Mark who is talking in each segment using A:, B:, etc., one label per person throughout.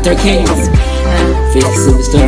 A: Dr. Kings, Face Superstar.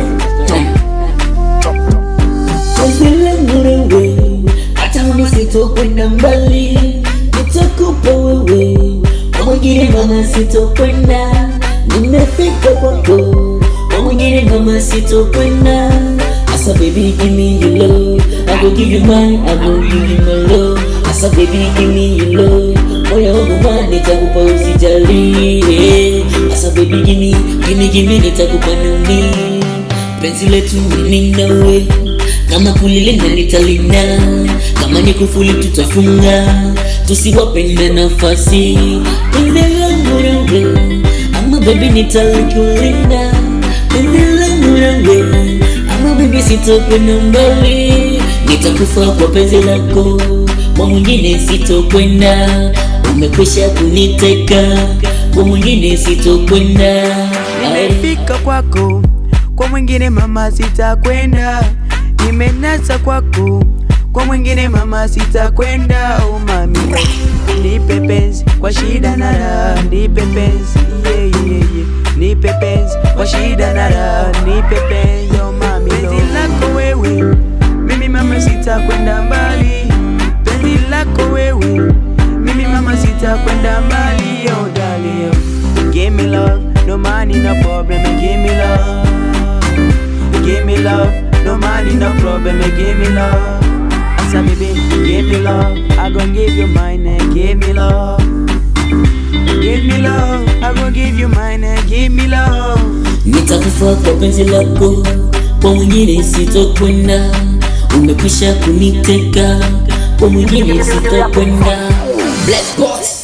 A: Wewe hata unisitokwenda mbali, nitakupa wewe kwa mwingine mama, sitokwenda. Nimefika kwako kwa mwingine mama, sitokwenda. Asa baby give me your love, I go give you mine, I go give you my love. Asa baby give me your love, moyo wangu man nitakupa usijali. Asa baby give me nitakupa nami. Penzi letu mimi nawe, kama kulilinda nitalinda, kama ni kufuli tutafunga, tusiwapende nafasi. Penzi langu nawe, ama baby nitakulinda. Penzi langu nawe, ama baby sitokwenda mbali, nitakufa kwa penzi lako, kwa mwingine sitokwenda. Umekwisha kuniteka, kwa mwingine sitokwenda.
B: Nimefika kwako, kwa mwingine mama sitakwenda. Nimenasa kwako, kwa mwingine mama sitakwenda. Oh mami, nipe penzi kwa shida na raha, nipe penzi nipe penzi kwa shida na raha, nipe penzi. Oh mami, penzi lako wewe, mimi mama sitakwenda mbali. Penzi lako wewe, mimi mama sitakwenda mbali. Oh darling, give me love, no money, no problem, give me love. Give me love, no money, no problem, give me love. Asa baby, give me love, I gon' give you mine, give me love. Give me love, I gon' give you mine, give me love.
A: Nitakufa kwa penzi lako, kwa mwingine sitokwenda. Umekwisha kuniteka, kwa mwingine sitokwenda. Bless boss.